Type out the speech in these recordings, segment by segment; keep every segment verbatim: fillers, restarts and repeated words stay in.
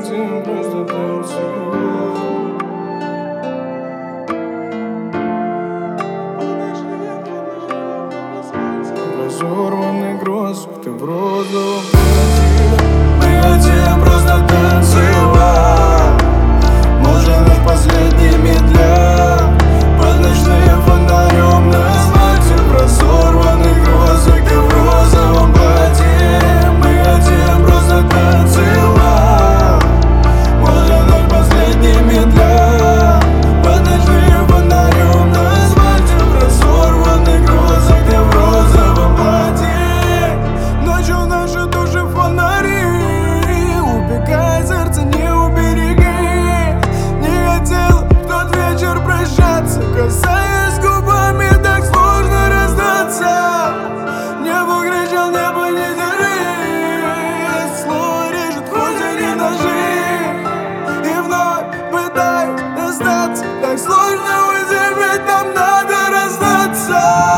хотим просто танцевать. Разорванный гроз, ты в розовом платье. Мы хотим просто танцевать. Можем быть последними для под ночным фонарем на асфальте. В разорванных грозах, ты в розовом платье. Мы хотим просто танцевать. Можем быть последними для под ночным фонарем на асфальте. В разорванных грозах, ты в розовом платье. Ночью наши души фонари. Убегай, сердце, не убереги. Не хотел в тот вечер прощаться, касаясь губами, так сложно расстаться. Небо кричал, небо не держи. Слово режет, хоть и не ножи. И вновь пытаюсь остаться. Так сложно уйти, ведь нам надо расстаться.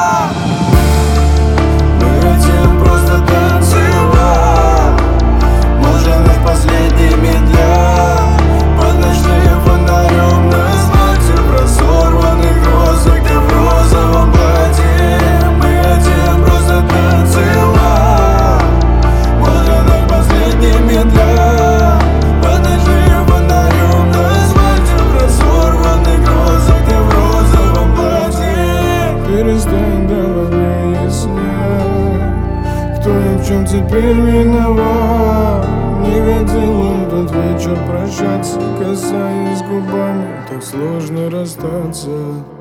Мы хотим просто танцевать. Можем быть последними для под ночным фонарем на асфальте. В разорванных грозах, ты в розовом платье. Мы хотим просто танцевать. Можем быть последними для под ночным фонарем на асфальте. В разорванных грозах, ты в розовом платье. Перестань, давай мне яснее, кто и в чем теперь виноват. Не хотел он тот вечер прощаться, касаясь губами, так сложно расстаться.